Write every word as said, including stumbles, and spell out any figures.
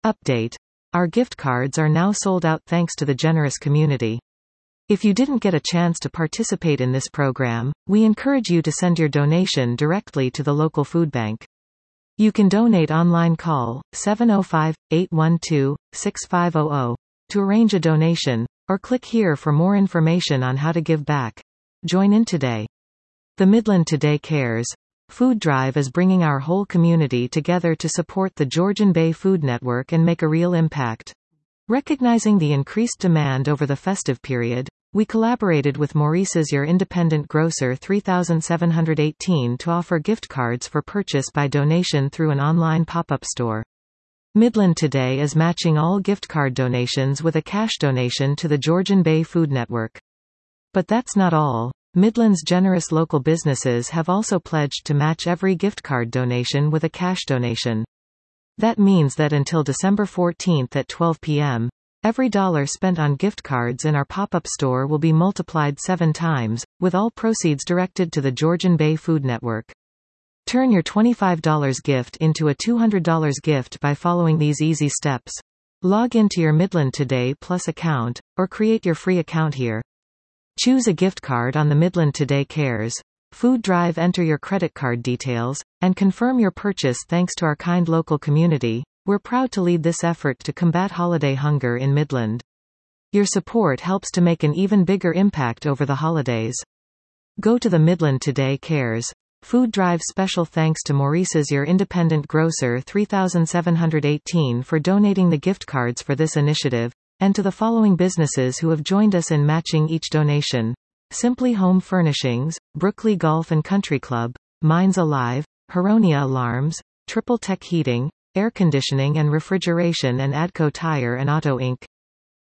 Update. Our gift cards are now sold out thanks to the generous community. If you didn't get a chance to participate in this program, we encourage you to send your donation directly to the local food bank. You can donate online. Call seven oh five, eight one two, six five zero zero to arrange a donation, or click here for more information on how to give back. Join in today. The Midland Today Cares food drive is bringing our whole community together to support the Georgian Bay Food Network and make a real impact. Recognizing the increased demand over the festive period, we collaborated with Maurice's Your Independent Grocer three thousand seven hundred eighteen to offer gift cards for purchase by donation through an online pop-up store. Midland Today is matching all gift card donations with a cash donation to the Georgian Bay Food Network. But that's not all. Midland's generous local businesses have also pledged to match every gift card donation with a cash donation. That means that until December fourteenth at twelve p m, every dollar spent on gift cards in our pop-up store will be multiplied seven times, with all proceeds directed to the Georgian Bay Food Network. Turn your twenty-five dollar gift into a two hundred dollar gift by following these easy steps. Log into your Midland Today Plus account, or create your free account here. Choose a gift card on the Midland Today Cares food drive, enter your credit card details, and confirm your purchase. Thanks to our kind local community, we're proud to lead this effort to combat holiday hunger in Midland. Your support helps to make an even bigger impact over the holidays. Go to the Midland Today Cares food drive. Special thanks to Maurice's Your Independent Grocer three thousand seven hundred eighteen for donating the gift cards for this initiative, and to the following businesses who have joined us in matching each donation: Simply Home Furnishings, Brookley Golf and Country Club, Minds Alive, Huronia Alarms, Triple Tech Heating, Air Conditioning and Refrigeration, and Adco Tire and Auto Incorporated.